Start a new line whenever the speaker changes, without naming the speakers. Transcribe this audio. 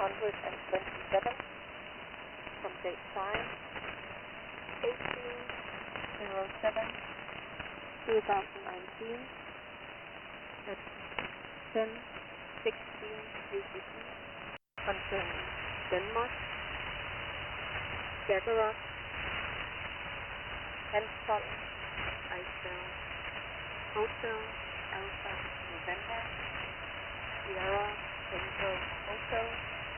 127 from date time 18/07/2019 at 10:16 UTC concerning Denmark, Skagerrak, Hanstholm, Icebell, Hotel Alpha November, Sierra Tango Hotel.